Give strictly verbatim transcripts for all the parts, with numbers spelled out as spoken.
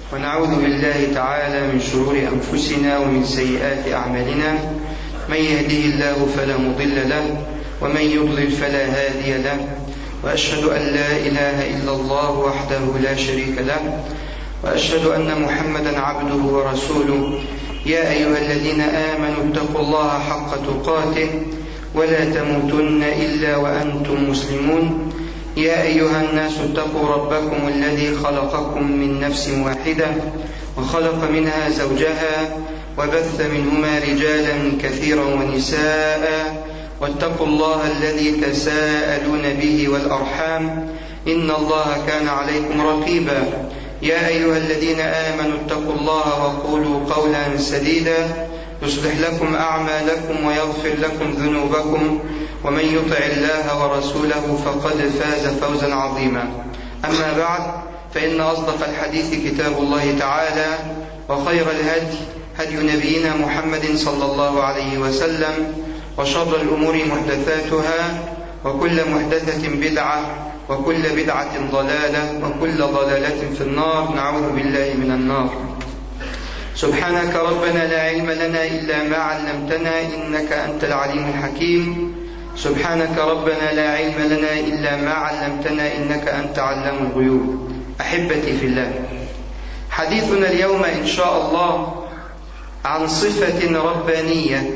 ونعوذ بالله تعالى من شرور أنفسنا ومن سيئات أعمالنا. من يهده الله فلا مضل له ومن يضلل فلا هادي له، وأشهد أن لا إله إلا الله وحده لا شريك له، وأشهد أن محمدا عبده ورسوله. يا أيها الذين آمنوا اتقوا الله حق تقاته ولا تموتن إلا وأنتم مسلمون. يا أيها الناس اتقوا ربكم الذي خلقكم من نفس واحدة وخلق منها زوجها وبث منهما رجالا كثيرا ونساء، واتقوا الله الذي تساءلون به والأرحام إن الله كان عليكم رقيبا. يا أيها الذين آمنوا اتقوا الله وقولوا قولا سديدا يصلح لكم أعمالكم ويغفر لكم ذنوبكم، ومن يطع الله ورسوله فقد فاز فوزا عظيما. أما بعد، فإن أصدق الحديث كتاب الله تعالى، وخير الهدي هدي نبينا محمد صلى الله عليه وسلم، وشر الأمور محدثاتها، وكل محدثة بدعة، وكل بدعة ضلالة، وكل ضلالة في النار. نعوذ بالله من النار. سبحانك ربنا لا علم لنا إلا ما علمتنا إنك أنت العليم الحكيم. سبحانك ربنا لا علم لنا إلا ما علمتنا إنك أنت علام الغيوب. أحبتي في الله، حديثنا اليوم إن شاء الله عن صفة ربانية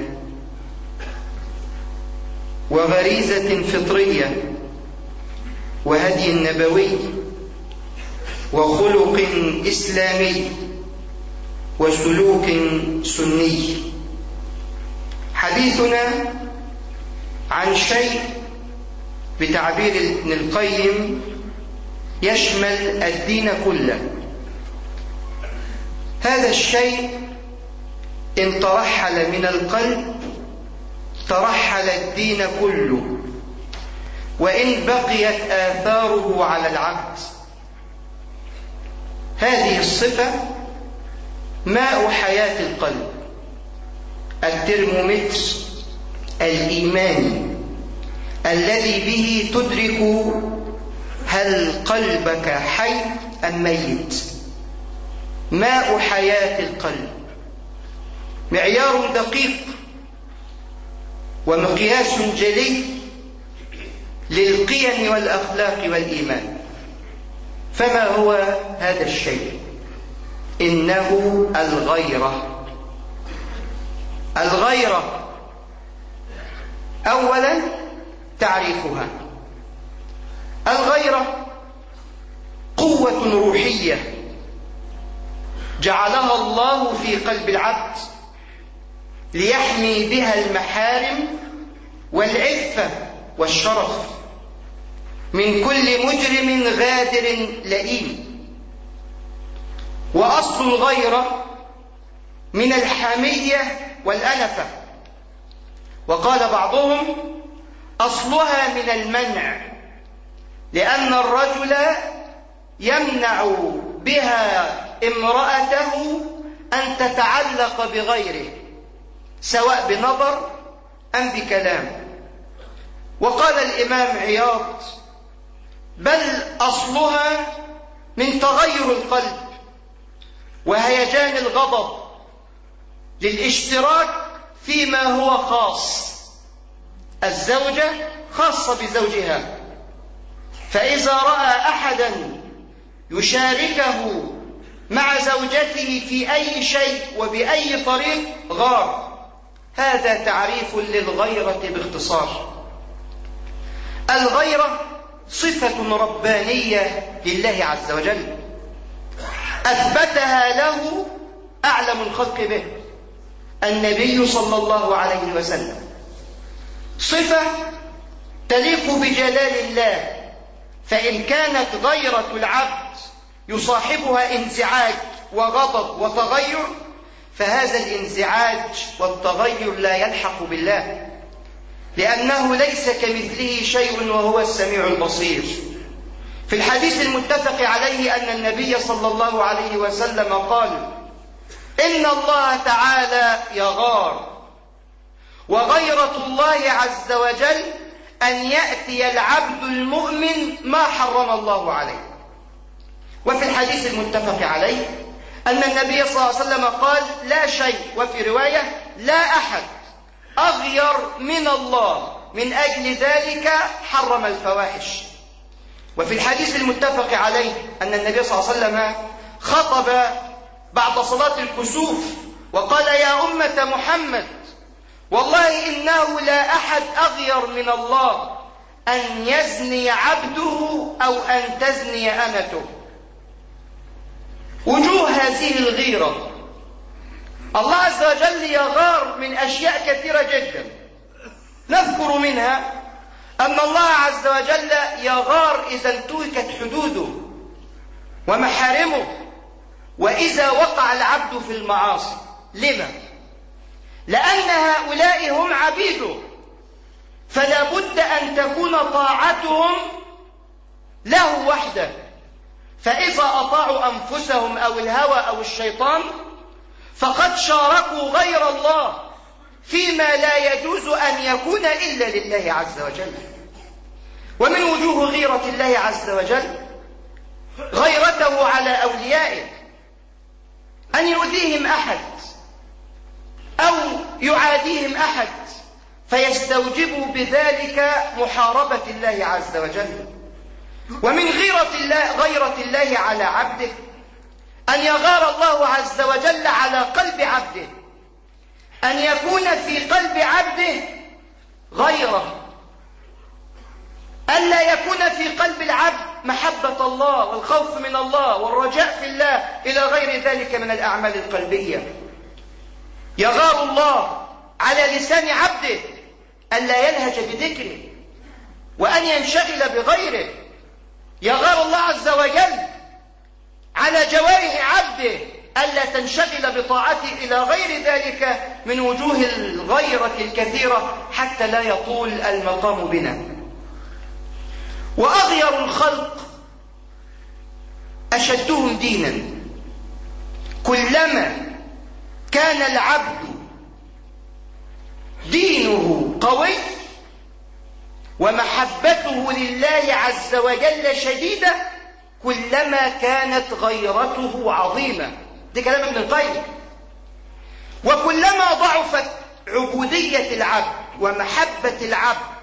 وغريزة فطرية وهدي نبوي وخلق إسلامي وسلوك سني. حديثنا عن شيء بتعبير ابن القيم يشمل الدين كله. هذا الشيء إن ترحل من القلب ترحل الدين كله، وإن بقيت آثاره على العبد. هذه الصفة ماء حياة القلب، الترمومتر الإيماني الذي به تدرك هل قلبك حي أم ميت. ماء حياة القلب معيار دقيق ومقياس جلي للقيم والأخلاق والإيمان. فما هو هذا الشيء؟ إنه الغيرة. الغيرة أولا تعريفها: الغيرة قوة روحية جعلها الله في قلب العبد ليحمي بها المحارم والعفة والشرف من كل مجرم غادر لئيم. وأصل الغيرة من الحمية والأنفة، وقال بعضهم أصلها من المنع، لأن الرجل يمنع بها امرأته أن تتعلق بغيره سواء بنظر أم بكلام. وقال الإمام عياض بل أصلها من تغير القلب وهيجان الغضب للاشتراك فيما هو خاص. الزوجة خاصة بزوجها، فإذا رأى أحدا يشاركه مع زوجته في أي شيء وبأي طريق غار. هذا تعريف للغيرة باختصار. الغيرة صفة ربانية لله عز وجل أثبتها له أعلم الخلق به النبي صلى الله عليه وسلم. صفة تليق بجلال الله، فإن كانت غيرة العبد يصاحبها انزعاج وغضب وتغير، فهذا الانزعاج والتغير لا يلحق بالله، لأنه ليس كمثله شيء وهو السميع البصير. في الحديث المتفق عليه أن النبي صلى الله عليه وسلم قال: إن الله تعالى يغار، وغيرة الله عز وجل أن يأتي العبد المؤمن ما حرم الله عليه. وفي الحديث المتفق عليه أن النبي صلى الله عليه وسلم قال: لا شيء، وفي رواية: لا أحد أغير من الله، من أجل ذلك حرم الفواحش. وفي الحديث المتفق عليه أن النبي صلى الله عليه وسلم خطب بعد صلاة الكسوف وقال: يا أمة محمد، والله إنه لا أحد أغير من الله أن يزني عبده أو أن تزني أمته. وجوه هذه الغيرة: الله عز وجل يغار من أشياء كثيرة جدا، نذكر منها أن الله عز وجل يغار إذا انتهكت حدوده ومحارمه، وإذا وقع العبد في المعاصي. لما؟ لأن هؤلاء هم عبيده، فلا بد أن تكون طاعتهم له وحده، فإذا أطاعوا أنفسهم أو الهوى أو الشيطان فقد شاركوا غير الله فيما لا يجوز أن يكون إلا لله عز وجل. ومن وجوه غيرة الله عز وجل غيرته على أوليائه، أن يؤذيهم أحد أو يعاديهم أحد فيستوجبوا بذلك محاربة الله عز وجل. ومن غيرة الله, غيرة الله على عبده أن يغار الله عز وجل على قلب عبده، أن يكون في قلب عبده غيره، ألا يكون في قلب العبد محبة الله والخوف من الله والرجاء في الله إلى غير ذلك من الأعمال القلبية. يغار الله على لسان عبده ألا يلهج بذكره وأن ينشغل بغيره. يغار الله عز وجل على جوارح عبده ألا تنشغل بطاعته إلى غير ذلك من وجوه الغيرة الكثيرة حتى لا يطول المقام بنا. وأغير الخلق أشدهم دينا. كلما كان العبد دينه قوي ومحبته لله عز وجل شديدة كلما كانت غيرته عظيمة. ده كلام ابن القيم. وكلما ضعفت عبودية العبد ومحبة العبد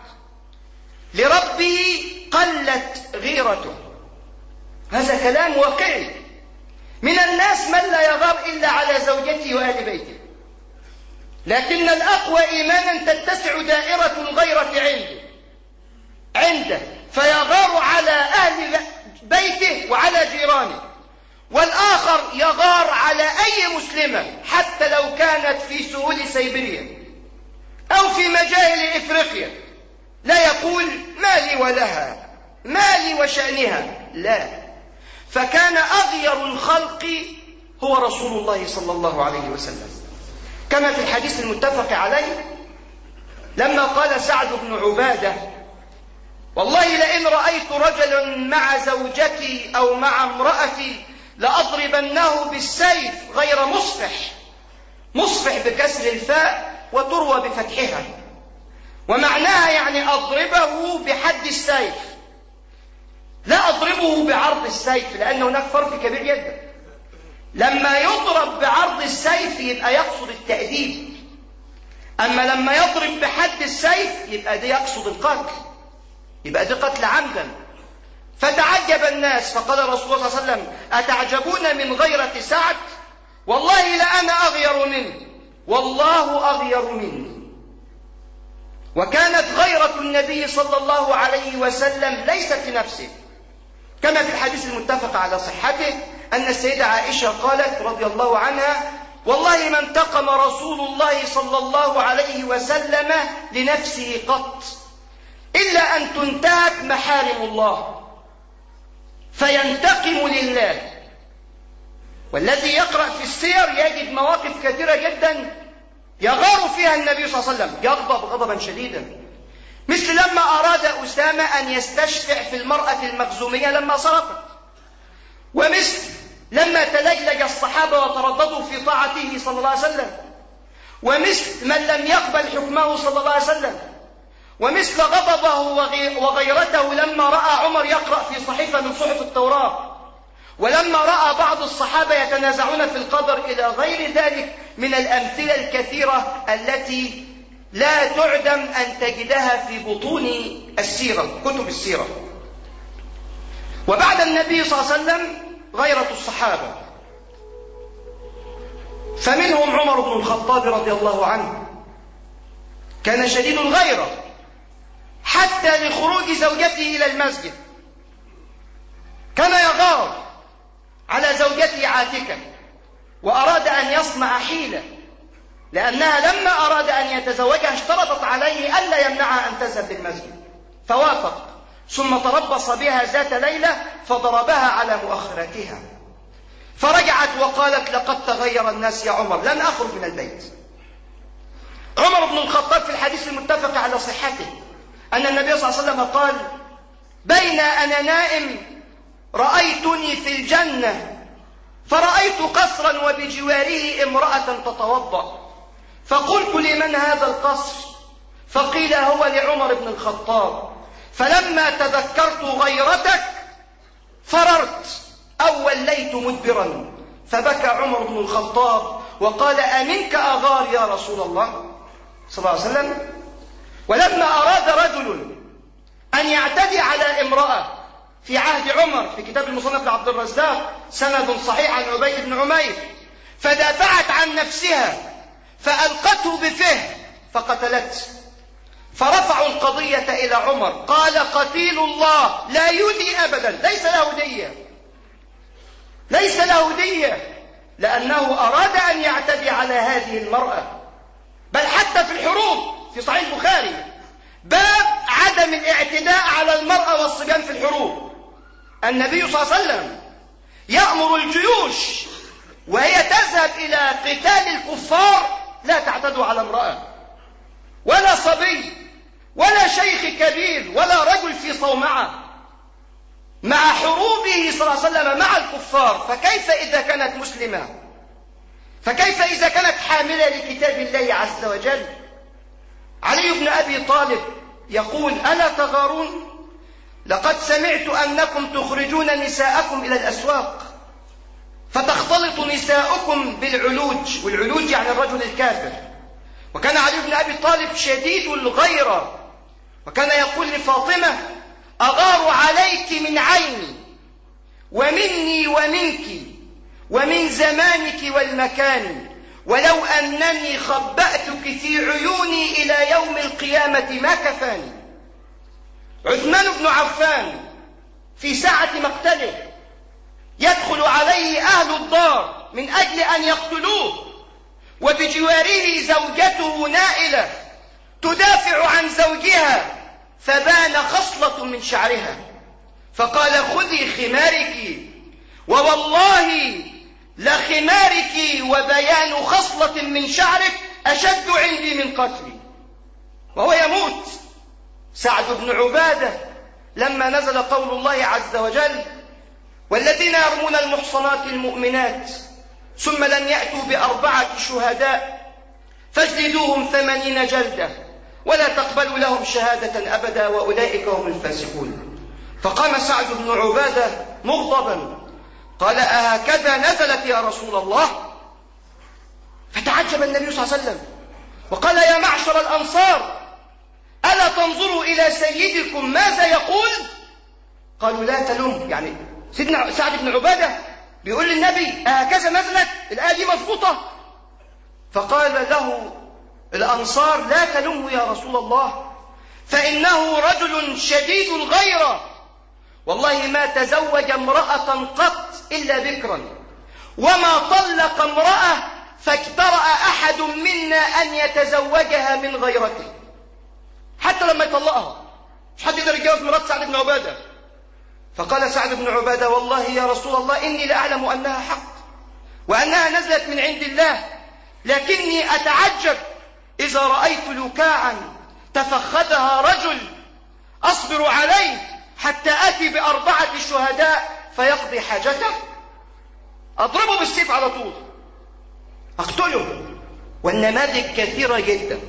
لربه قلت غيرته. هذا كلام واقعي. من الناس من لا يغار إلا على زوجته وأهل بيته، لكن الأقوى إيمانا تتسع دائرة الغيرة عنده عنده فيغار على أهل بيته وعلى جيرانه. والآخر يغار على أي مسلمة حتى لو كانت في سهول سيبيريا أو في مجاهل إفريقيا، لا يقول ما لي ولها، ما لي وشأنها، لا. فكان أغير الخلق هو رسول الله صلى الله عليه وسلم، كما في الحديث المتفق عليه لما قال سعد بن عبادة: والله لئن رأيت رجلا مع زوجتي أو مع امرأتي لأضربنه بالسيف غير مصفح. مصفح بكسر الفاء وتروى بفتحها، ومعناها يعني أضربه بحد السيف، لا أضربه بعرض السيف، لأن هناك فرق كبير جدا. لما يضرب بعرض السيف يبقى يقصد التأديب، أما لما يضرب بحد السيف يبقى ده يقصد القتل، يبقى ده قتل عمدا. فتعجب الناس فقال رسول الله صلى الله عليه وسلم: أتعجبون من غيرة سعد؟ والله لأنا أغير منه، والله أغير مني. وكانت غيرة النبي صلى الله عليه وسلم ليست في نفسه، كما في الحديث المتفق على صحته أن السيدة عائشة قالت رضي الله عنها: والله ما انتقم رسول الله صلى الله عليه وسلم لنفسه قط إلا أن تنتهك محارم الله فينتقم لله. والذي يقرأ في السير يجد مواقف كثيرة جدا يغار فيها النبي صلى الله عليه وسلم، يغضب غضبا شديدا، مثل لما أراد أسامة أن يستشفع في المرأة المخزومية لما سرقت، ومثل لما تلجلج الصحابة وترددوا في طاعته صلى الله عليه وسلم، ومثل من لم يقبل حكمه صلى الله عليه وسلم، ومثل غضبه وغيرته لما رأى عمر يقرأ في صحيفة من صحف التوراة، ولما رأى بعض الصحابة يتنازعون في القدر إلى غير ذلك من الأمثلة الكثيرة التي لا تعدم أن تجدها في بطون السيرة، كتب السيرة. وبعد النبي صلى الله عليه وسلم غيرة الصحابة، فمنهم عمر بن الخطاب رضي الله عنه، كان شديد الغيرة حتى لخروج زوجته إلى المسجد، كان يغار على زوجته عاتكة وأراد أن يصنع حيلة، لأنها لما أراد أن يتزوجها اشترطت عليه ألا يمنعها أن تذهب للمسجد، فوافق، ثم تربص بها ذات ليلة فضربها على مؤخرتها، فرجعت وقالت: لقد تغير الناس يا عمر، لن أخرج من البيت. عمر بن الخطاب في الحديث المتفق على صحته أن النبي صلى الله عليه وسلم قال: بين أنا نائم رأيتني في الجنة، فرأيت قصرا وبجواره امرأة تتوضأ، فقلت: لمن هذا القصر؟ فقيل: هو لعمر بن الخطاب، فلما تذكرت غيرتك فررت أو وليت مدبرا. فبكى عمر بن الخطاب وقال: أمنك أغار يا رسول الله صلى الله عليه وسلم؟ ولما أراد رجل أن يعتدي على امرأة في عهد عمر، في كتاب المصنف لعبد الرزاق سند صحيح عن عبيد بن عمير، فدافعت عن نفسها فألقته بفه فقتلته، فرفعوا القضية إلى عمر، قال: قتيل الله لا يدي أبدا، ليس له دية، ليس له دية، لأنه أراد أن يعتدي على هذه المرأة. بل حتى في الحروب في صحيح البخاري باب عدم الاعتداء على المرأة والصبيان في الحروب، النبي صلى الله عليه وسلم يأمر الجيوش وهي تذهب إلى قتال الكفار: لا تعتدوا على امرأة ولا صبي ولا شيخ كبير ولا رجل في صومعة، مع حروبه صلى الله عليه وسلم مع الكفار. فكيف إذا كانت مسلمة؟ فكيف إذا كانت حاملة لكتاب الله عز وجل؟ علي بن أبي طالب يقول: ألا تغارون؟ لقد سمعت أنكم تخرجون نساءكم إلى الأسواق فتختلط نساؤكم بالعلوج، والعلوج يعني الرجل الكافر. وكان علي بن أبي طالب شديد الغيرة، وكان يقول لفاطمة: أغار عليك من عيني ومني ومنك ومن زمانك والمكان، ولو أنني خبأتك في عيوني إلى يوم القيامة ما كفاني. عثمان بن عفان في ساعة مقتله يدخل عليه أهل الدار من أجل أن يقتلوه، وبجواره زوجته نائلة تدافع عن زوجها، فبان خصلة من شعرها، فقال: خذي خمارك، ووالله لخمارك وبيان خصلة من شعرك أشد عندي من قتلي. وهو يموت. سعد بن عبادة لما نزل قول الله عز وجل: والذين يرمون المحصنات المؤمنات ثم لم يأتوا بأربعة شهداء فاجلدوهم ثمانين جلدة ولا تقبلوا لهم شهادة أبدا وأولئك هم الفاسقون. فقام سعد بن عبادة مغضبا قال: أهكذا نزلت يا رسول الله؟ فتعجب النبي صلى الله عليه وسلم وقال: يا معشر الأنصار، ألا تنظروا إلى سيدكم ماذا يقول؟ قالوا: لا تلوم. يعني سيدنا سعد بن عبادة بيقول للنبي: أهكذا نزلت؟ الآية دي مضبوطة. فقال له الأنصار: لا تلومه يا رسول الله، فإنه رجل شديد الغيرة، والله ما تزوج امرأة قط إلا بكرا، وما طلق امرأة فاجترأ أحد منا أن يتزوجها من غيرته، حتى لما يطلقها مش حد يقدر يتجوز مرات سعد بن عبادة. فقال سعد بن عبادة: والله يا رسول الله إني لأعلم أنها حق وأنها نزلت من عند الله، لكني أتعجب إذا رأيت لكاعا تفخذها رجل أصبر عليه حتى أتي بأربعة شهداء فيقضي حاجته، أضربه بالسيف على طول، أقتله. والنماذج كثيرة جدا.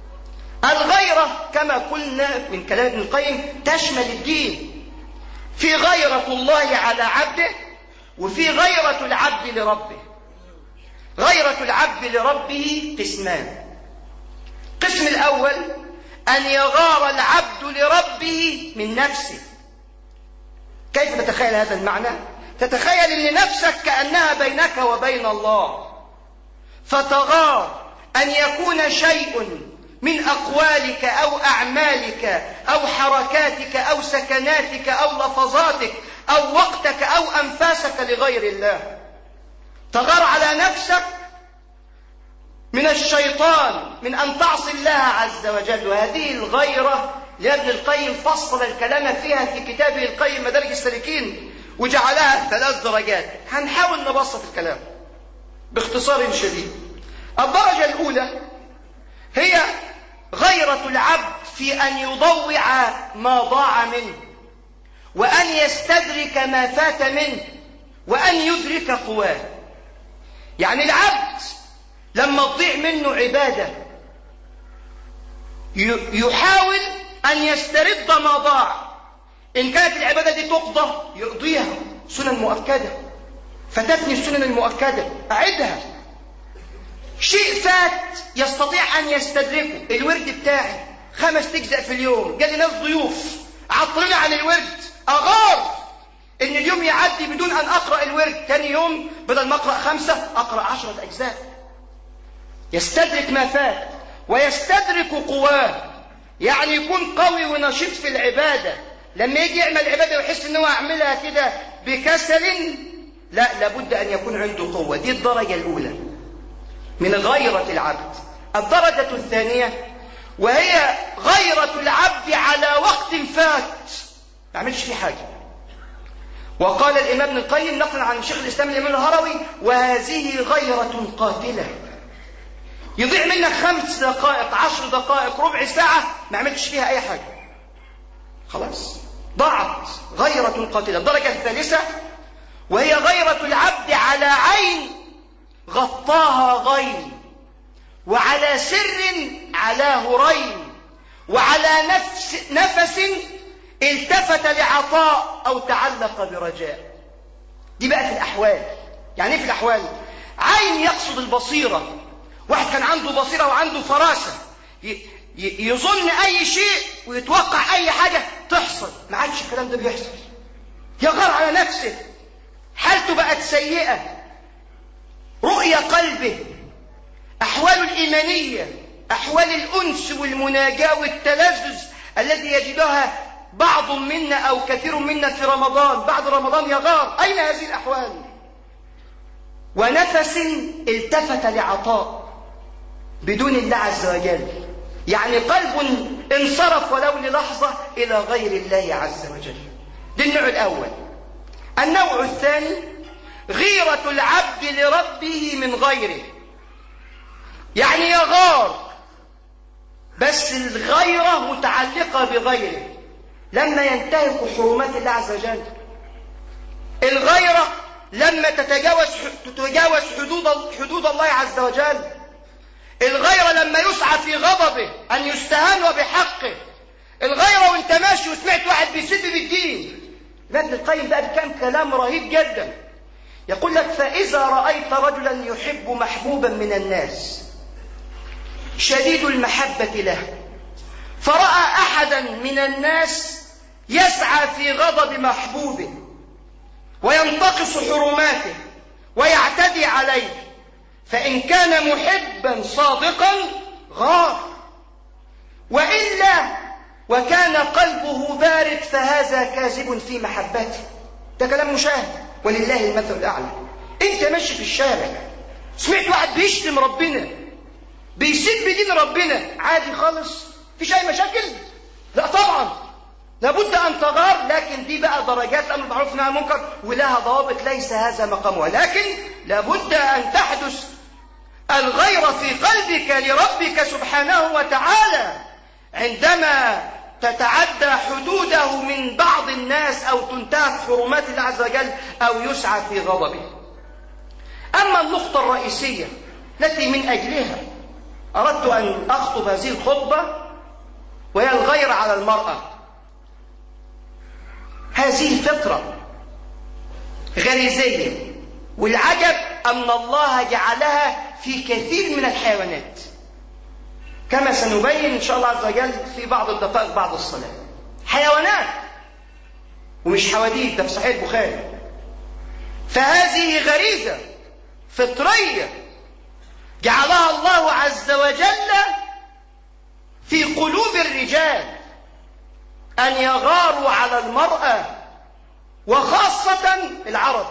الغيرة كما قلنا من كلام ابن القيم تشمل الدين، في غيرة الله على عبده، وفي غيرة العبد لربه. غيرة العبد لربه قسمان. القسم الأول أن يغار العبد لربه من نفسه. كيف تتخيل هذا المعنى؟ تتخيل أن نفسك كأنها بينك وبين الله، فتغار أن يكون شيء من أقوالك أو أعمالك أو حركاتك أو سكناتك أو لفظاتك أو وقتك أو أنفاسك لغير الله. تغار على نفسك من الشيطان من أن تعصي الله عز وجل. وهذه الغيرة لابن القيم فصل الكلام فيها في كتابه القيم مدارج السالكين وجعلها ثلاث درجات. هنحاول نبسط الكلام باختصار شديد. الدرجة الأولى هي غيرة العبد في أن يضوع ما ضاع منه، وأن يستدرك ما فات منه، وأن يدرك قواه. يعني العبد لما تضيع منه عبادة يحاول أن يسترد ما ضاع. إن كانت العبادة دي تقضى يقضيها، سنن مؤكدة، فتتني السنن المؤكدة أعدها. شيء فات يستطيع أن يستدركه. الورد بتاعي خمس تجزأ في اليوم، جالي ناس ضيوف عطلنا عن الورد، أغار إن اليوم يعدي بدون أن أقرأ الورد. تاني يوم بدل ما أقرأ خمسة أقرأ عشرة أجزاء. يستدرك ما فات ويستدرك قواه، يعني يكون قوي ونشيط في العبادة. لما يجي يعمل عبادة ويحس إنه أعملها كده بكسل، لا، لابد أن يكون عنده قوة. دي الدرجة الأولى من غيرة العبد. الدرجة الثانية وهي غيرة العبد على وقت فات ما عملش فيه حاجة. وقال الإمام ابن القيم نقلا عن شيخ الإسلام الإمام الهروي: وهذه غيرة قاتلة. يضيع منك خمس دقائق، عشر دقائق، ربع ساعة ما عملتش فيها أي حاجة، خلاص ضاعت. غيرة قاتلة. الدرجة الثالثة وهي غيرة العبد على عين غطاها غين، وعلى سر على هرين، وعلى نفس, نفس التفت لعطاء أو تعلق برجاء. دي بقى في الأحوال. يعني ايه في الأحوال؟ عين يقصد البصيرة. واحد كان عنده بصيرة وعنده فراسة، يظن أي شيء ويتوقع أي حاجة تحصل. ما عادش الكلام ده بيحصل، يغار على نفسه، حالته بقت سيئة. رؤية قلبه، أحواله الإيمانية، أحوال الأنس والمناجاة والتلذذ الذي يجدها بعض منا أو كثير منا في رمضان. بعد رمضان يغار. أين هذه الأحوال؟ ونفس التفت لعطاء بدون الله عز وجل، يعني قلب انصرف ولو للحظة إلى غير الله عز وجل. ده النوع الأول. النوع الثاني غيرة العبد لربه من غيره. يعني يغار بس الغيرة متعلقة بغيره، لما ينتهك حرمات الله عز وجل. الغيرة لما تتجاوز تتجاوز حدود حدود الله عز وجل. الغيرة لما يسعى في غضبه أن يستهان وبحقه. الغيرة وانت ماشي وسمعت واحد بيسب بالدين. ابن القيم بقى بكام كلام رهيب جدا. يقول لك: فإذا رأيت رجلا يحب محبوبا من الناس شديد المحبة له، فرأى أحدا من الناس يسعى في غضب محبوبه وينتقص حرماته ويعتدي عليه، فإن كان محبا صادقا غار، وإلا وكان قلبه بارد فهذا كاذب في محبته. ده كلام مشاهد ولله المثل الأعلى. أنت ماشي في الشارع سمعت واحد بيشتم ربنا بيسب دين ربنا، عادي خالص، مفيش أي مشاكل؟ لا طبعا، لابد أن تغار. لكن دي بقى درجات أمر معروف والنهي عن المنكر ولها ضوابط، ليس هذا مقامها. لكن لابد أن تحدث الغيرة في قلبك لربك سبحانه وتعالى عندما تتعدى حدوده من بعض الناس أو تنتهك حرمات الله عز وجل أو يسعى في غضبه. أما النقطة الرئيسية التي من أجلها أردت أن أخطب هذه الخطبة وهي الغيرة على المرأة. هذه فطرة غريزية، والعجب أن الله جعلها في كثير من الحيوانات كما سنبين إن شاء الله عز وجل في بعض الدقائق بعد الصلاة. حيوانات ومش حواديت، ده في صحيح البخاري. فهذه غريزة فطرية جعلها الله عز وجل في قلوب الرجال أن يغاروا على المرأة، وخاصة العرب.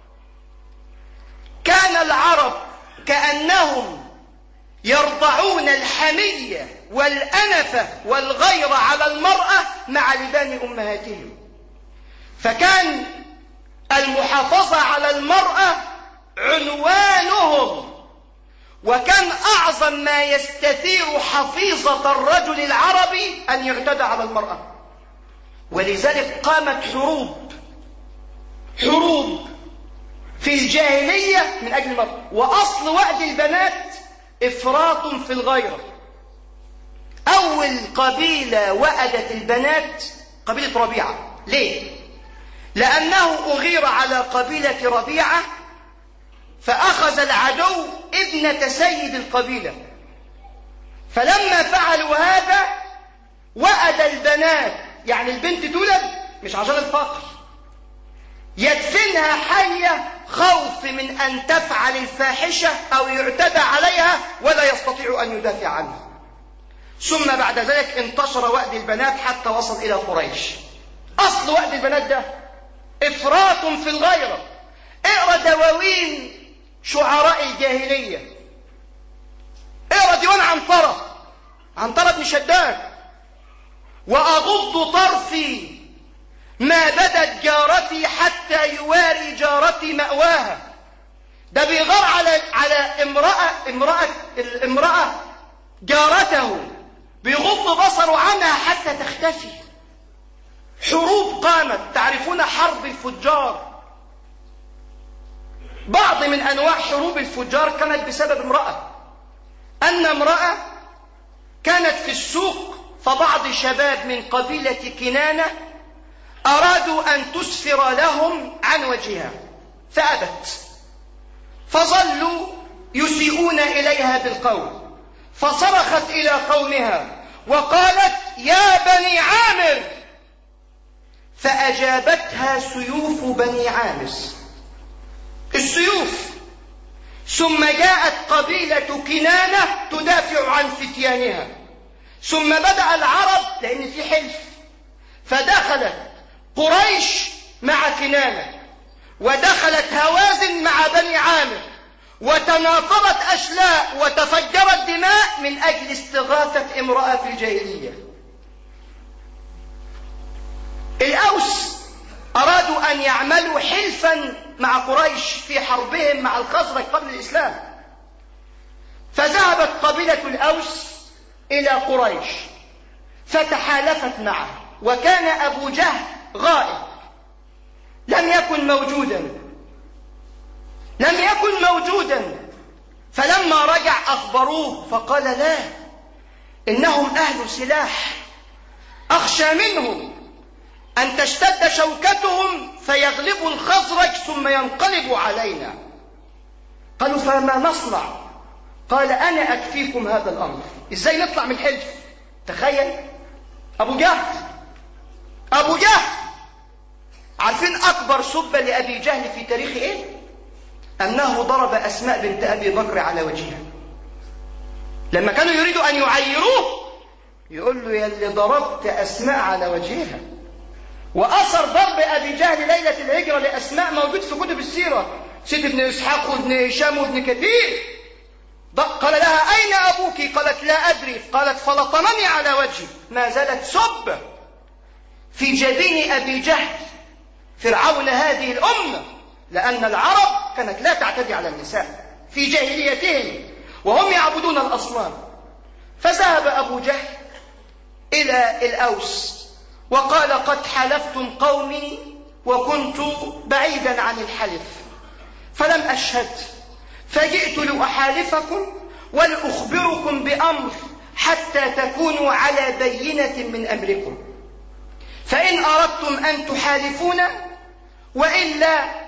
كان العرب كأنهم يرضعون الحمية والأنفة والغيرة على المرأة مع لبان أمهاتهم، فكان المحافظة على المرأة عنوانهم، وكان أعظم ما يستثير حفيظة الرجل العربي أن يعتدى على المرأة. ولذلك قامت حروب حروب في الجاهلية من أجل المرأة. وأصل وأد البنات إفراط في الغيرة. أول قبيلة وأدت البنات قبيلة ربيعة. ليه؟ لأنه أغير على قبيلة ربيعة، فأخذ العدو ابنة سيد القبيلة، فلما فعلوا هذا وأد البنات، يعني البنت تولد مش عشان الفقر، يدفنها حية خوف من أن تفعل الفاحشة أو يعتدى عليها ولا يستطيع أن يدافع عنها. ثم بعد ذلك انتشر وأد البنات حتى وصل إلى قريش. أصل وأد البنات ده إفراط في الغيرة. اقرأ دواوين شعراء الجاهلية، اقرأ ديوان عنترة عنترة بن شداد: وأغض طرفي ما بدت جارتي حتى يواري جارتي مأواها. ده بيغار على على امرأة امرأة الامرأة جارته، بيغض بصره عنها حتى تختفي. حروب قامت. تعرفون حرب الفجار؟ بعض من أنواع حروب الفجار كانت بسبب امرأة. أن امرأة كانت في السوق، فبعض شباب من قبيلة كنانة أرادوا أن تسفر لهم عن وجهها فأبت، فظلوا يسيئون إليها بالقول، فصرخت إلى قومها وقالت: يا بني عامر، فأجابتها سيوف بني عامس، السيوف. ثم جاءت قبيلة كنانة تدافع عن فتيانها، ثم بدأ العرب، لأن في حلف، فدخلت قريش مع كنانة، ودخلت هوازن مع بني عامر، وتناقضت أشلاء وتفجرت دماء من أجل استغاثة امرأة في الجاهلية. الأوس أرادوا أن يعملوا حلفا مع قريش في حربهم مع الخزرج قبل الإسلام، فذهبت قبيلة الأوس إلى قريش فتحالفت معه، وكان أبو جهل غائب، لم يكن موجودا لم يكن موجودا فلما رجع أخبروه فقال: لا، إنهم أهل سلاح، أخشى منهم أن تشتد شوكتهم فيغلبوا الخزرج ثم ينقلبوا علينا. قالوا: فما نصنع؟ قال: أنا أكفيكم هذا الأمر. إزاي نطلع من الحلف؟ تخيل أبو جهل أبو جهل عارفين أكبر سبة لأبي جهل في تاريخ إيه؟ أنه ضرب أسماء بنت أبي بكر على وجهها. لما كانوا يريدوا أن يعيروه يقول له: يا اللي ضربت أسماء على وجهها. وأثر ضرب أبي جهل ليلة الهجرة لأسماء موجود في كتب السيرة، سيد ابن إسحاق وابن هشام وابن كثير. قال لها: أين أبوك؟ قالت: لا أدري. قالت: فلطمني على وجهي. ما زالت سبة في جبين أبي جهل فرعون هذه الأمة، لأن العرب كانت لا تعتدي على النساء في جاهليتهم وهم يعبدون الأصنام. فذهب أبو جهل إلى الأوس وقال: قد حلفتم قومي وكنت بعيدا عن الحلف فلم أشهد، فجئت لأحالفكم ولأخبركم بأمر حتى تكونوا على بينة من أمركم، فإن أردتم أن تحالفون وإلا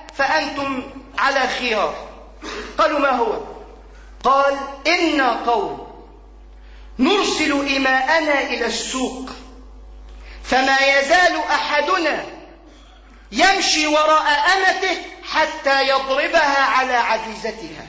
فأنتم على خيار. قالوا ما هو؟ قال إنا قوم نرسل إماءنا إلى السوق فما يزال أحدنا يمشي وراء أمته حتى يضربها على عجيزتها،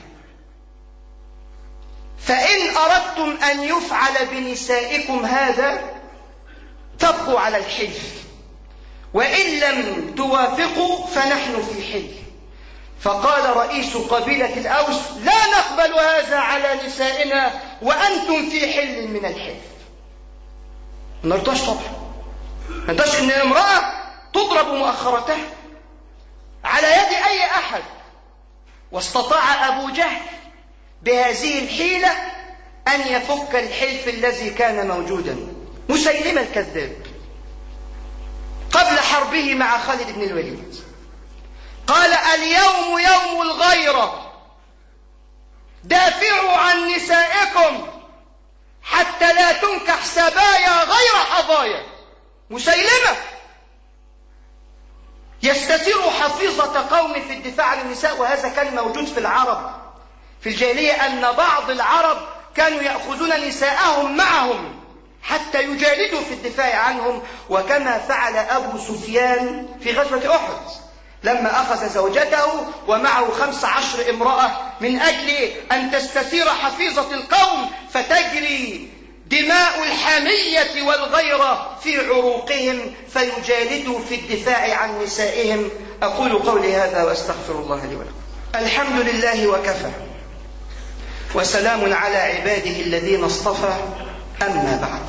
فإن أردتم أن يفعل بنسائكم هذا تبقوا على الحلف، وإن لم توافقوا فنحن في حل. فقال رئيس قبيلة الأوس لا نقبل هذا على نسائنا وأنتم في حل من الحلف. ما نرضاش طبعا، ما نرضاش إن امرأة تضرب مؤخرتها على يد أي أحد. واستطاع أبو جهل بهذه الحيلة أن يفك الحلف الذي كان موجودا. مسيلمة الكذاب قبل حربه مع خالد بن الوليد قال اليوم يوم الغيرة، دافعوا عن نسائكم حتى لا تنكح سبايا غير حظايا. مسيلمة يستثير حفيظة قوم في الدفاع عن النساء، وهذا كان موجود في العرب في الجاهلية، أن بعض العرب كانوا يأخذون نساءهم معهم حتى يجالدوا في الدفاع عنهم، وكما فعل أبو سفيان في غزوة أحد لما أخذ زوجته ومعه خمس عشر امرأة من أجل أن تستثير حفيظة القوم فتجري دماء الحمية والغيرة في عروقهم فيجالدوا في الدفاع عن نسائهم. أقول قولي هذا وأستغفر الله لي ولكم. الحمد لله وكفى، وسلام على عباده الذين اصطفى. أما بعد،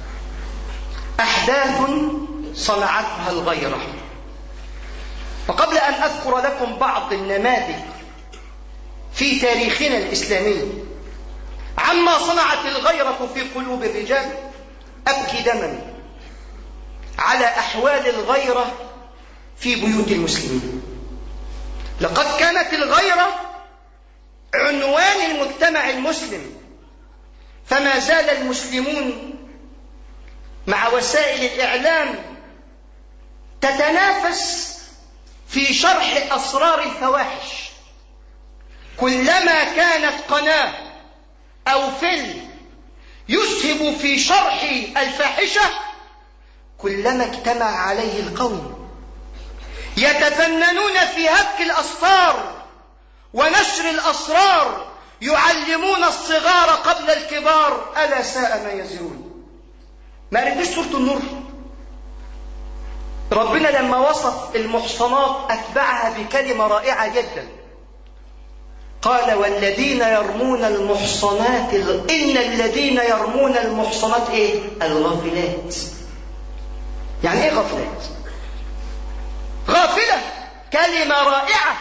أحداث صنعتها الغيرة. وقبل أن أذكر لكم بعض النماذج في تاريخنا الإسلامي عما صنعت الغيرة في قلوب الرجال، أبكي دما على أحوال الغيرة في بيوت المسلمين. لقد كانت الغيرة عنوان المجتمع المسلم، فما زال المسلمون مع وسائل الإعلام تتنافس في شرح أسرار الفواحش. كلما كانت قناة أو فيلم يسهب في شرح الفاحشة كلما اجتمع عليه القوم، يتفننون في هتك الأستار ونشر الأسرار، يعلمون الصغار قبل الكبار. ألا ساء ما يزرون. ما قريتوش سورة النور؟ ربنا لما وصف المحصنات أتبعها بكلمة رائعة جدا، قال والذين يرمون المحصنات إن الذين يرمون المحصنات إيه؟ الغافلات. يعني إيه غافلات؟ غافلة كلمة رائعة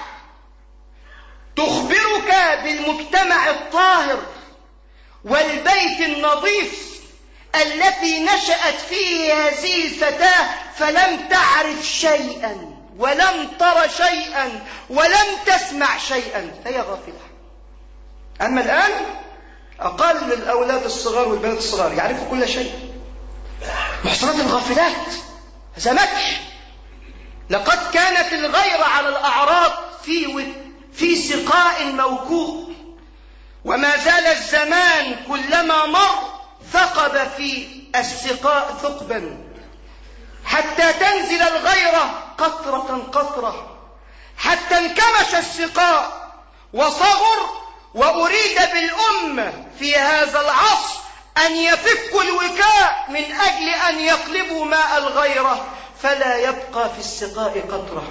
تخبرك بالمجتمع الطاهر والبيت النظيف التي نشأت فيه هذه الفتاة، فلم تعرف شيئا ولم تر شيئا ولم تسمع شيئا، فهي غافلة. أما الآن أقل الأولاد الصغار والبنات الصغار يعرفوا كل شيء. محصنات الغافلات هذا مدح. لقد كانت الغيرة على الأعراض في في سقاء موكوء، وما زال الزمان كلما مر ثقب في السقاء ثقبا حتى تنزل الغيرة قطرة قطرة، حتى انكمش السقاء وصغر. وأريد بالأمة في هذا العصر أن يفكوا الوكاء من أجل أن يقلبوا ماء الغيرة فلا يبقى في السقاء قطرة.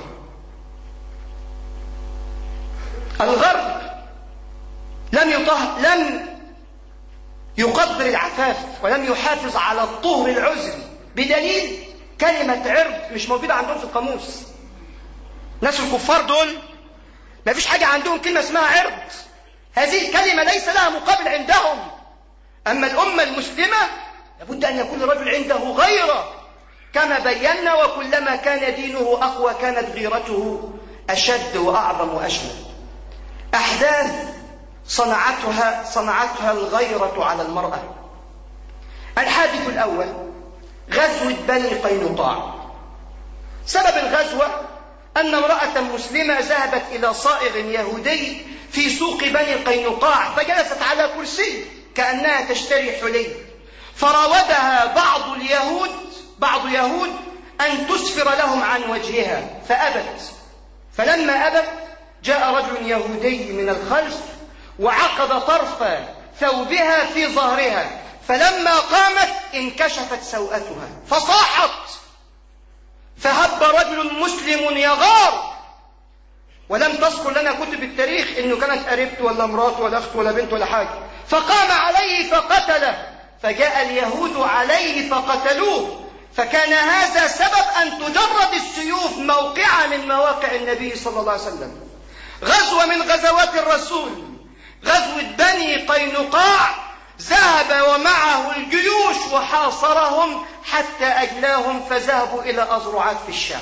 الغرب لم يطهر لم يقدر العفاف ولم يحافظ على الطهر العذري، بدليل كلمة عرض مش موجودة عندهم في القاموس. ناس الكفار دول ما فيش حاجة عندهم كلمة اسمها عرض، هذه الكلمة ليس لها مقابل عندهم. أما الأمة المسلمة لابد أن يكون الرجل عنده غيرة كما بينا، وكلما كان دينه أقوى كانت غيرته أشد وأعظم وأشمل. أحداث صنعتها صنعتها الغيرة على المرأة. الحادث الأول غزوة بني قينقاع. سبب الغزوة أن أن امرأة مسلمة ذهبت إلى صائغ يهودي في سوق بني قينقاع، فجلست على كرسي كأنها تشتري حلي، فراودها بعض اليهود بعض يهود أن تسفر لهم عن وجهها فأبت. فلما أبت جاء رجل يهودي من الخلف وعقد طرف ثوبها في ظهرها، فلما قامت انكشفت سوءتها فصاحت، فهب رجل مسلم يغار، ولم تذكر لنا كتب التاريخ انه كانت قريبته ولا مراته ولا اخته ولا بنته ولا حاجه، فقام عليه فقتله، فجاء اليهود عليه فقتلوه، فكان هذا سبب ان تجرد السيوف موقعة من مواقع النبي صلى الله عليه وسلم. غزوة من غزوات الرسول، غزوة بني قينقاع، ذهب ومعه الجيوش وحاصرهم حتى أجلاهم فذهبوا إلى أزرعات في الشام.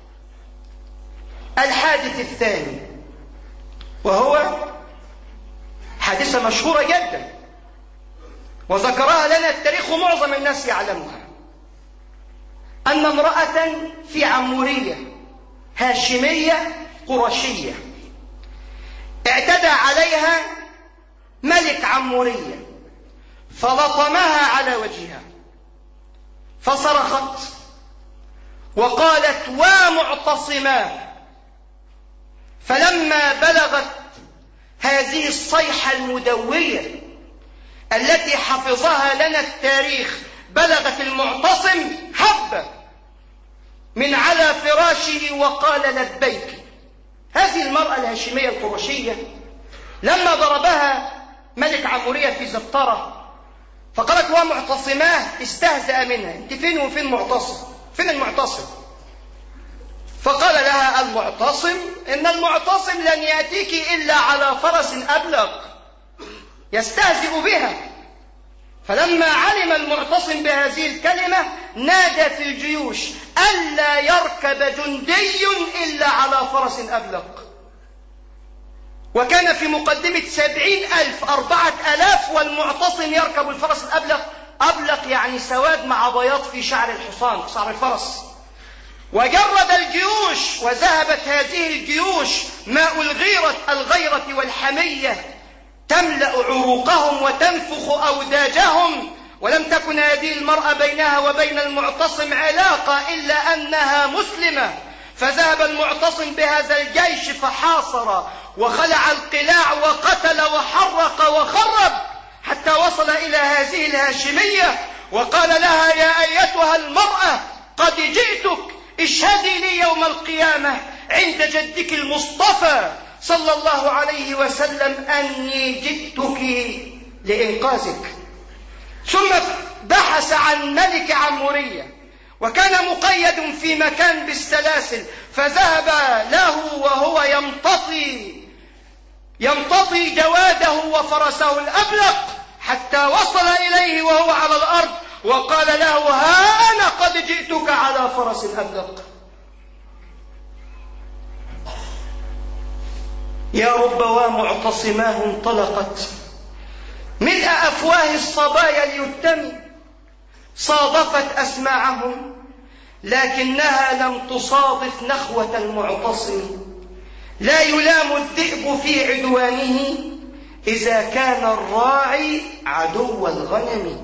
الحادث الثاني، وهو حادثة مشهورة جدا وذكرها لنا التاريخ ومعظم الناس يعلمها، أن امرأة في عمورية هاشمية قرشية اعتدى عليها ملك عمورية فلطمها على وجهها فصرخت وقالت: ومعتصما. فلما بلغت هذه الصيحة المدوية التي حفظها لنا التاريخ بلغت المعتصم، هب من على فراشه وقال: لبيك. هذه المرأة الهاشمية القرشية لما ضربها ملك عمورية في زبطرة فقالت: ومعتصماه، استهزأ منها: انت فين وفين معتصم؟ فين المعتصم؟ فقال لها المعتصم: ان المعتصم لن يأتيك إلا على فرس أبلغ. يستهزئ بها. فلما علم المعتصم بهذه الكلمة نادى في الجيوش ألا يركب جندي إلا على فرس أبلغ. وكان في مقدمة سبعين ألف أربعة ألاف والمعتصم يركب الفرس الأبلغ. أبلغ يعني سواد مع بياض في شعر الحصان، شعر الفرس. وجرد الجيوش وذهبت هذه الجيوش ماء الغيرة الغيرة والحمية تملأ عروقهم وتنفخ أوداجهم، ولم تكن هذه المرأة بينها وبين المعتصم علاقة إلا أنها مسلمة. فذهب المعتصم بهذا الجيش فحاصر وخلع القلاع وقتل وحرق وخرب حتى وصل إلى هذه الهاشمية وقال لها: يا أيتها المرأة قد جئتك، اشهدي لي يوم القيامة عند جدك المصطفى صلى الله عليه وسلم أني جئتك لإنقاذك. ثم بحث عن ملك عمورية وكان مقيد في مكان بالسلاسل، فذهب له وهو يمتطي يمتطي جواده وفرسه الأبلق حتى وصل إليه وهو على الأرض وقال له: ها أنا قد جئتك على فرس أبلق. يا رب ومعتصماه انطلقت ملء أفواه الصبايا ليتم، صادفت أسماعهم لكنها لم تصادف نخوة المعتصم. لا يلام الذئب في عدوانه إذا كان الراعي عدو الغنم.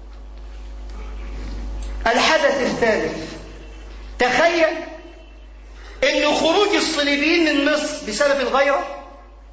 الحدث الثالث، تخيل أن خروج الصليبيين من مصر بسبب الغيرة.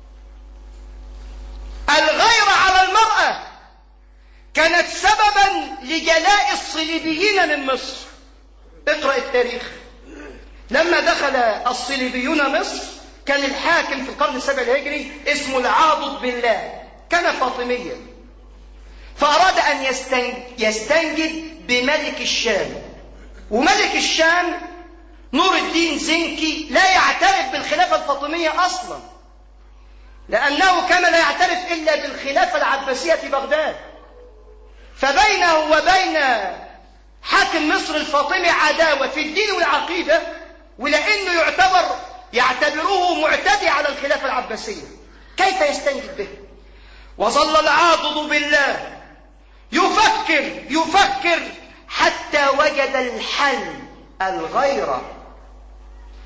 الغيرة على المرأة كانت سببا لجلاء الصليبيين من مصر. اقرأ التاريخ. لما دخل الصليبيون مصر كان الحاكم في القرن السابع الهجري اسمه العاضد بالله، كان فاطميا، فأراد أن يستنجد بملك الشام. وملك الشام نور الدين زنكي لا يعترف بالخلافة الفاطمية أصلا، لأنه كان لا يعترف إلا بالخلافة العباسية في بغداد. فبينه وبين حاكم مصر الفاطمي عداوة في الدين والعقيدة، ولأنه يعتبر يعتبروه معتدي على الخلافة العباسية. كيف يستنجد به؟ وظل العاضد بالله يفكر يفكر حتى وجد الحل، الغيرة.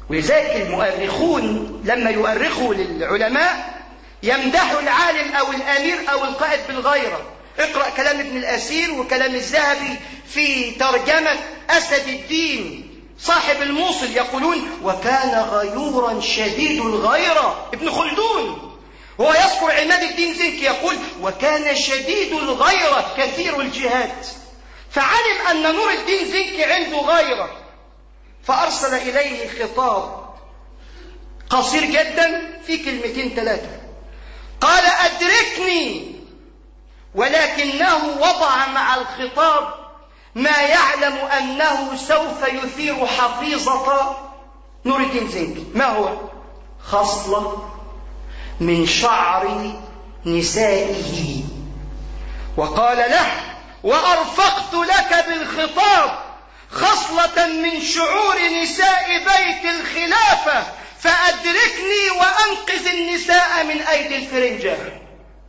ولذلك المؤرخون لما يؤرخوا للعلماء يمدحوا العالم أو الأمير أو القائد بالغيرة. اقرأ كلام ابن الأثير وكلام الذهبي في ترجمة أسد الدين صاحب الموصل، يقولون وكان غيورا شديد الغيرة. ابن خلدون هو يذكر عماد الدين زنكي يقول وكان شديد الغيرة كثير الجهاد. فعلم أن نور الدين زنكي عنده غيرة، فأرسل إليه خطاب قصير جدا في كلمتين ثلاثة، قال أدركني، ولكنه وضع مع الخطاب ما يعلم أنه سوف يثير حفيظة نور الدين زنكي. ما هو؟ خصلة من شعر نسائه، وقال له وأرفقت لك بالخطاب خصلة من شعور نساء بيت الخلافة فأدركني وأنقذ النساء من أيدي الفرنجة.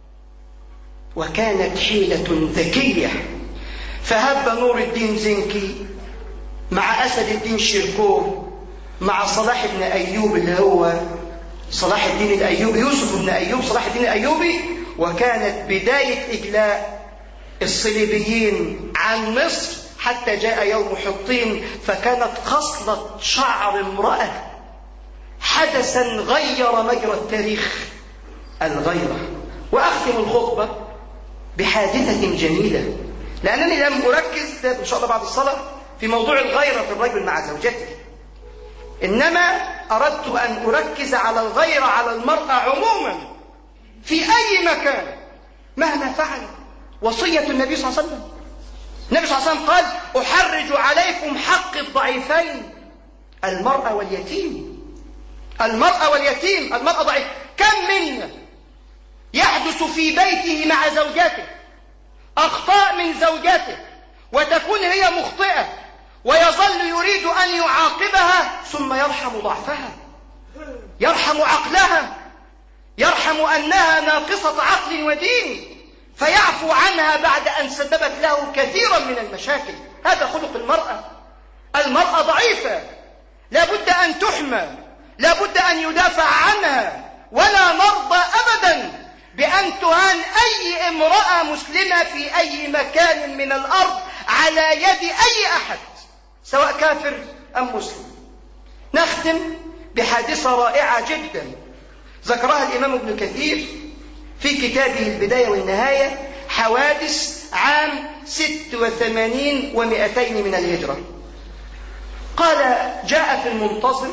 وكانت حيلة ذكية، فهب نور الدين زنكي مع أسد الدين شيركوف مع صلاح بن أيوب اللي هو صلاح الدين الأيوبي، يوسف بن أيوب صلاح الدين الأيوبي، وكانت بداية إجلاء الصليبيين عن مصر حتى جاء يوم حطين. فكانت خصلة شعر امرأة حدثا غير مجرى التاريخ، الغيرة. وأختم الخطبة بحادثة جميلة، لأنني لم أركز إن شاء الله بعد الصلاة في موضوع الغيرة في الرجل مع زوجته، إنما أردت أن أركز على الغيرة على المرأة عموما في أي مكان مهما فعل. وصية النبي صلى الله عليه وسلم، النبي صلى الله عليه وسلم قال أحرج عليكم حق الضعيفين، المرأة واليتيم. المرأة واليتيم، المرأة ضعيفة. كم منا يحدث في بيته مع زوجته أخطاء من زوجته وتكون هي مخطئة ويظل يريد أن يعاقبها ثم يرحم ضعفها، يرحم عقلها، يرحم أنها ناقصة عقل ودين، فيعفو عنها بعد أن سببت له كثيرا من المشاكل. هذا خلق المرأة. المرأة ضعيفة، لا بد أن تحمى، لا بد أن يدافع عنها، ولا نرضى أبدا بأن تهان أي امرأة مسلمة في أي مكان من الأرض على يد أي أحد سواء كافر أم مسلم. نختم بحادثة رائعة جدا ذكرها الإمام ابن كثير في كتابه البداية والنهاية، حوادث عام ست وثمانين ومئتين من الهجرة. قال جاء في المنتظم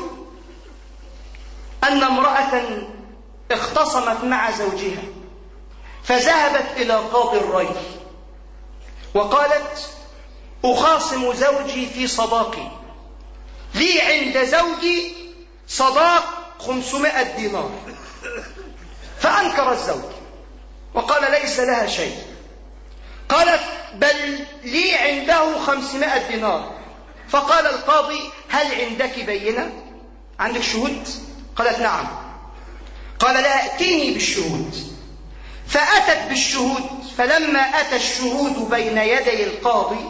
أن امرأة اختصمت مع زوجها فذهبت إلى قاضي الري وقالت أخاصم زوجي في صداقي، لي عند زوجي صداق خمسمائة دينار. فأنكر الزوج وقال ليس لها شيء. قالت بل لي عنده خمسمائة دينار. فقال القاضي هل عندك بينة؟ عندك شهود؟ قالت نعم. قال لا ائتيني بالشهود. فأتت بالشهود، فلما أتى الشهود بين يدي القاضي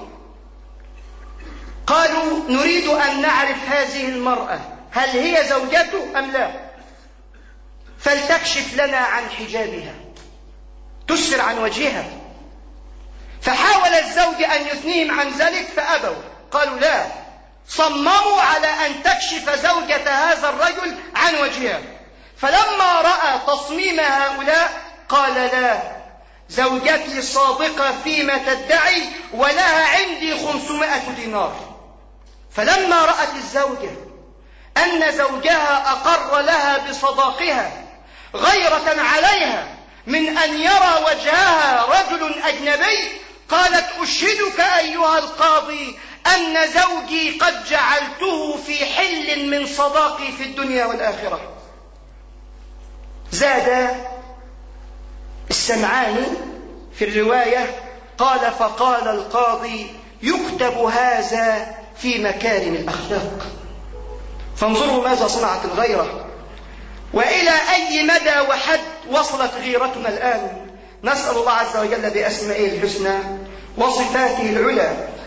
قالوا نريد أن نعرف هذه المرأة هل هي زوجته أم لا، فلتكشف لنا عن حجابها، تسفر عن وجهها. فحاول الزوج أن يثنيهم عن ذلك فأبوا، قالوا لا، صمموا على أن تكشف زوجة هذا الرجل عن وجهها. فلما رأى تصميم هؤلاء قال لا، زوجتي صادقة فيما تدعي ولها عندي خمسمائة دينار. فلما رأت الزوجة أن زوجها أقر لها بصداقها غيرة عليها من أن يرى وجهها رجل أجنبي، قالت أشهدك أيها القاضي أن زوجي قد جعلته في حل من صداقي في الدنيا والآخرة. زاد السمعاني في الرواية قال فقال القاضي يكتب هذا في مكارم الأخلاق. فانظروا ماذا صنعت الغيرة، وإلى أي مدى وحد وصلت غيرتنا الآن. نسأل الله عز وجل بأسمائه الحسنى وصفاته العلى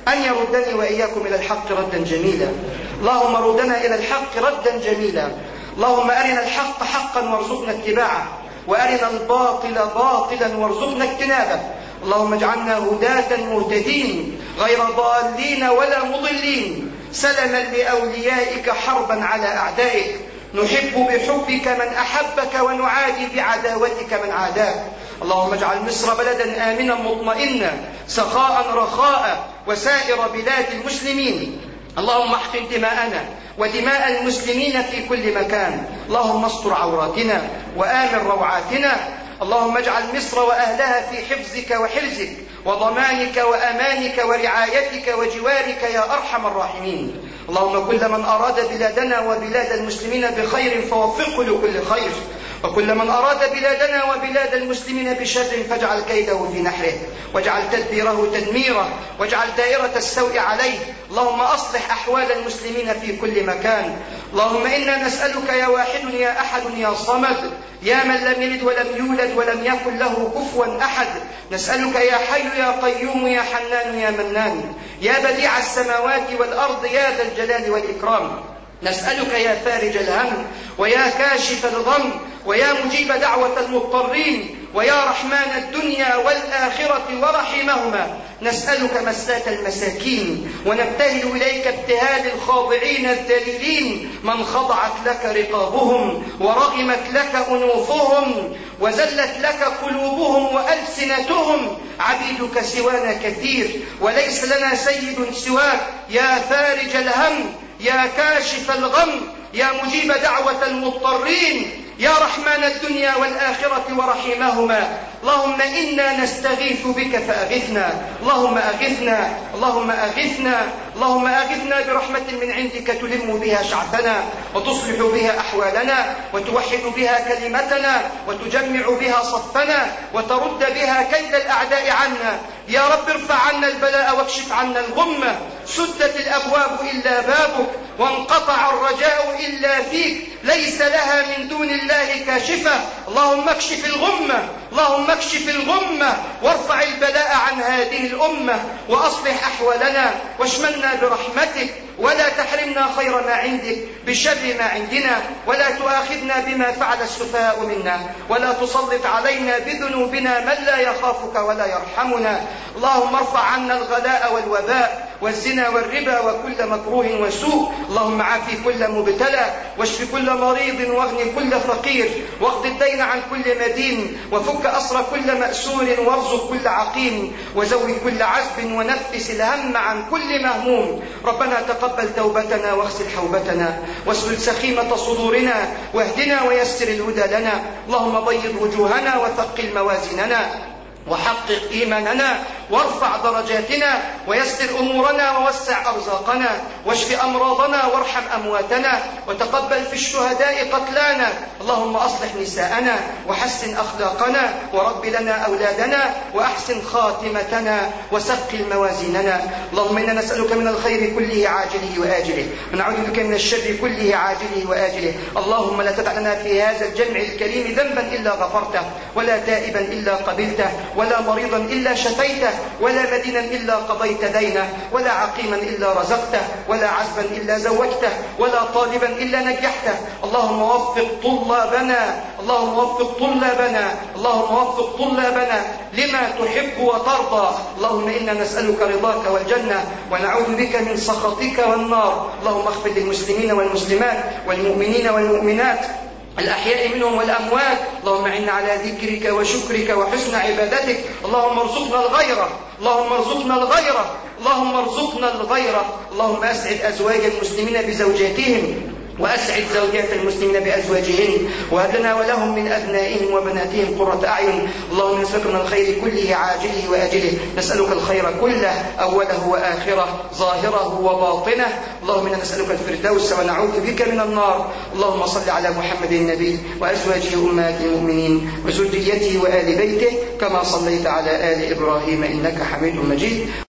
أن يردني وإياكم إلى الحق ردا جميلا. اللهم ردنا إلى الحق ردا جميلا. اللهم أرنا الحق حقا وارزقنا اتباعه، وأرنا الباطل باطلا وارزقنا اجتنابه. اللهم اجعلنا هداة مهتدين غير ضالين ولا مضلين، سلما لأوليائك حربا على أعدائك. نحب بحبك من أحبك ونعادي بعداوتك من عاداك. اللهم اجعل مصر بلدا آمنا مطمئنا سخاء رخاء وسائر بلاد المسلمين. اللهم احقن دماءنا ودماء المسلمين في كل مكان. اللهم استر عوراتنا وآمن روعاتنا. اللهم اجعل مصر وأهلها في حفظك وحرزك وضمانك وأمانك ورعايتك وجوارك يا أرحم الراحمين. اللهم كل من أراد بلادنا وبلاد المسلمين بخير فوفقه لكل خير، وكل من أراد بلادنا وبلاد المسلمين بشر فاجعل كيده في نحره، واجعل تدبيره تدميره، واجعل دائرة السوء عليه. اللهم أصلح أحوال المسلمين في كل مكان. اللهم إنا نسألك يا واحد يا أحد يا صمد يا من لم يلد ولم يولد ولم يكن له كفوا أحد، نسألك يا حي يا قيوم يا حنان يا منان يا بديع السماوات والأرض يا ذا الجلال والإكرام، نسألك يا فارج الهم ويا كاشف الغم ويا مجيب دعوة المضطرين ويا رحمن الدنيا والآخرة ورحمهما، نسألك مساك المساكين ونبتهل إليك ابتهال الخاضعين الذليلين من خضعت لك رقابهم ورغمت لك أنوفهم وزلت لك قلوبهم وألسنتهم. عبيدك سوانا كثير وليس لنا سيد سواك، يا فارج الهم يا كاشف الغم يا مجيب دعوة المضطرين يا رحمن الدنيا والآخرة ورحمهما. اللهم إنا نستغيث بك فأغثنا، اللهم أغثنا، اللهم أغثنا، اللهم أغثنا برحمة من عندك تلم بها شعبنا وتصلح بها أحوالنا وتوحد بها كلمتنا وتجمع بها صفنا وترد بها كيد الأعداء عنا. يا رب ارفع عنا البلاء واكشف عنا الغمة. سدت الأبواب إلا بابك وانقطع الرجاء إلا فيك، ليس لها من دون الله كاشفة. اللهم اكشف الغمة، اللهم اكشف الغمة وارفع البلاء عن هذه الأمة وأصلح أحوالنا واشملنا برحمتك، ولا تحرمنا خير ما عندك بشر ما عندنا، ولا تؤاخذنا بما فعل السفهاء منا، ولا تسلط علينا بذنوبنا من لا يخافك ولا يرحمنا. اللهم ارفع عنا الغلاء والوباء والزنا والربا وكل مكروه وسوء. اللهم عافي كل مبتلى واشف كل مريض واغن كل فقير واقض الدين عن كل مدين وفك أسر كل مأسور وارزق كل عقيم وزوي كل عزب ونفس الهم عن كل مهموم. ربنا تقبل توبتنا واغسل حوبتنا واسلل سخيمة صدورنا واهدنا ويسر الهدى لنا. اللهم بيض وجوهنا وثقل موازيننا وحقق إيماننا وارفع درجاتنا ويسر أمورنا ووسع أرزاقنا واشف أمراضنا وارحم أمواتنا وتقبل في الشهداء قتلانا. اللهم أصلح نساءنا وحسن أخلاقنا ورب لنا أولادنا وأحسن خاتمتنا وثقل موازيننا. اللهم إنا نسألك من الخير كله عاجله وآجله ونعوذ بك من الشر كله عاجله وآجله. اللهم لا تدع لنا في هذا الجمع الكريم ذنبا إلا غفرته ولا تائبا إلا قبلته ولا مريضا إلا شفيته ولا مدينا إلا قضيت دينه ولا عقيما إلا رزقته ولا عزبا إلا زوجته ولا طالبا إلا نجحته. اللهم وفق طلابنا، اللهم وفق طلابنا، اللهم وفق طلابنا لما تحب وترضى. اللهم إنا نسألك رضاك والجنة ونعوذ بك من سخطك والنار. اللهم اغفر للمسلمين والمسلمات والمؤمنين والمؤمنات الأحياء منهم والأموات. اللهم إنا على ذكرك وشكرك وحسن عبادتك. اللهم ارزقنا الغيرة، اللهم ارزقنا الغيرة، اللهم ارزقنا الغيرة. اللهم أسعد أزواج المسلمين بزوجاتهم وأسعد زوجات المسلمين بأزواجهن وهب لنا ولهم من أبنائهم وبناتهم قرة أعين. اللهم نسألك من الخير كله عاجله وآجله، نسألك الخير كله أوله وآخره ظاهره وباطنه. اللهم إنا نسألك الفردوس ونعوذ بك من النار. اللهم صل على محمد النبي وأزواجه أمهات المؤمنين وذريته وآل بيته كما صليت على آل إبراهيم إنك حميد مجيد.